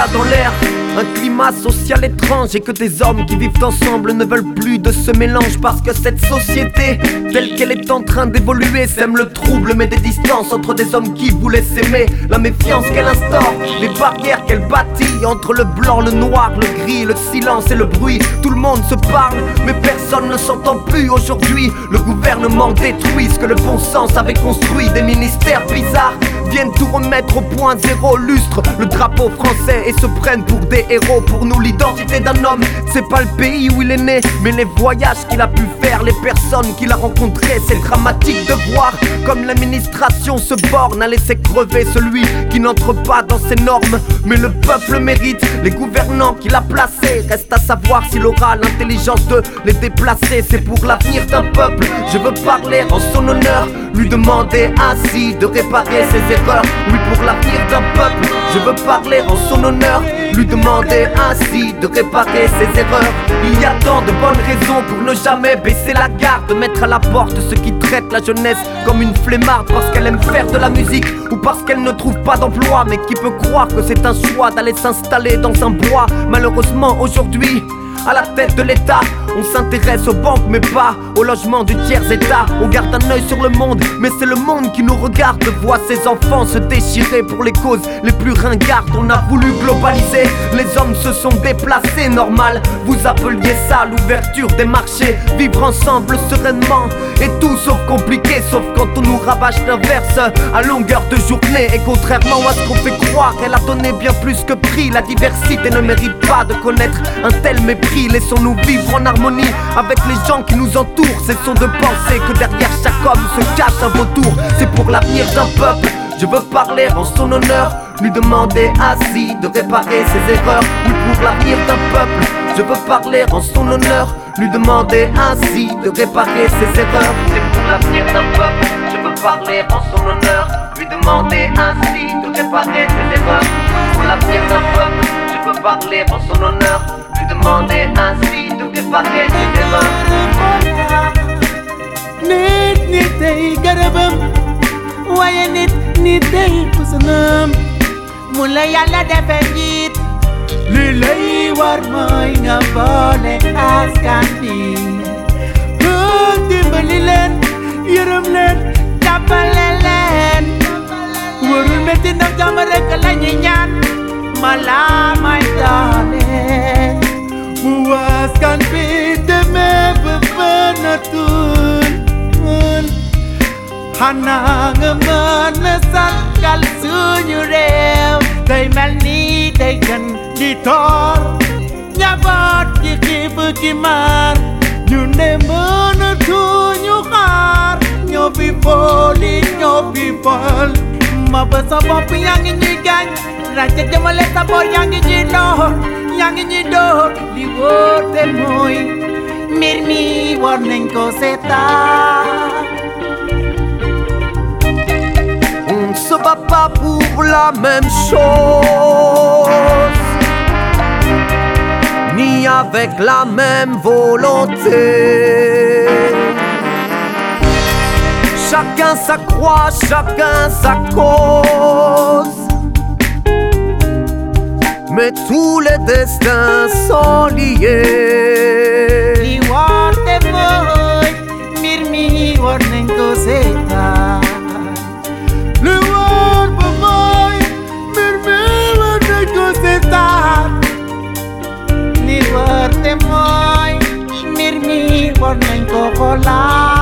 dans l'air. Un climat social étrange et que des hommes qui vivent ensemble ne veulent plus de ce mélange. Parce que cette société, telle qu'elle est en train d'évoluer, sème le trouble, met des distances entre des hommes qui voulaient s'aimer. La méfiance qu'elle instaure, les barrières qu'elle bâtit entre le blanc, le noir, le gris, le silence et le bruit. Tout le monde se parle, mais personne ne s'entend plus aujourd'hui. Le gouvernement détruit ce que le bon sens avait construit. Des ministères bizarres viennent tout remettre au point zéro, lustre le drapeau français et se prennent pour des héros. Pour nous, l'identité d'un homme, c'est pas le pays où il est né, mais les voyages qu'il a pu faire, les personnes qu'il a rencontrées. C'est dramatique de voir comme l'administration se borne à laisser crever celui qui n'entre pas dans ses normes. Mais le peuple mérite les gouvernants qu'il a placés. Reste à savoir s'il aura l'intelligence de les déplacer. C'est pour l'avenir d'un peuple, je veux parler en son honneur, lui demander ainsi de réparer ses erreurs. Oui, pour l'avenir d'un peuple, je veux parler en son honneur, lui demander ainsi de réparer ses erreurs. Il y a tant de bonnes raisons pour ne jamais baisser la garde, de mettre à la porte ceux qui traitent la jeunesse comme une flemmarde parce qu'elle aime faire de la musique ou parce qu'elle ne trouve pas d'emploi. Mais qui peut croire que c'est un choix d'aller s'installer dans un bois? Malheureusement aujourd'hui, à la tête de l'État, on s'intéresse aux banques mais pas au logement du tiers-état. On garde un œil sur le monde, mais c'est le monde qui nous regarde. Voit ses enfants se déchirer pour les causes les plus ringardes. On a voulu globaliser, les hommes se sont déplacés. Normal, vous appeliez ça l'ouverture des marchés. Vivre ensemble sereinement et tout sauf compliqué. Sauf quand on nous rabâche l'inverse à longueur de journée. Et contrairement à ce qu'on fait croire, elle a donné bien plus que prix. La diversité ne mérite pas de connaître un tel mépris. Laissons-nous vivre en harmonie avec les gens qui nous entourent. Cessons de penser que derrière chaque homme se cache un vautour. C'est pour l'avenir d'un peuple, je veux parler en son honneur, lui demander ainsi de réparer ses erreurs. Oui, pour l'avenir d'un peuple, je veux parler en son honneur, lui demander ainsi de réparer ses erreurs. C'est pour l'avenir d'un peuple, je veux parler en son honneur, lui demander ainsi de réparer ses erreurs. Pour l'avenir d'un peuple, je veux parler en son honneur, lui demander ainsi de réparer ses erreurs. Nit day garabam waaye nit day pusanam mu la Yàlla defe njiit li lay war mooy nga boole askan bi. Dimbali leen, yërëm leen, jàppale leen. Warul metti ndax jàmm rekk la ñuy ñaan. Mala may doole mu askan bi demee ba mënatul. Xanaa nga mën a sàkkal suñu réew. Day mel ni day gën di toor njaboot gi xiif gi mar. ñu ne mënatuñu xaar. ñoo fi fooli ñoo fi fol. ma ba sa bopp yaa ngi ñuy gaañ. ràcce jëmale sa boor yaa ngi ñuy door. yaa ngi ñuy door. li wóor te mooy mbir mi war nañ ko seetaan. On ne se bat pas pour la même chose, ni avec la même volonté. Chacun sa croix, chacun sa cause, mais tous les destins sont liés. Li war te mooy mbir mi war nañ ko seetaan. Li war ba mooy mbir mi war nañ ko seetaan. Li war te mooy mbir mi war nañ ko xoolaat.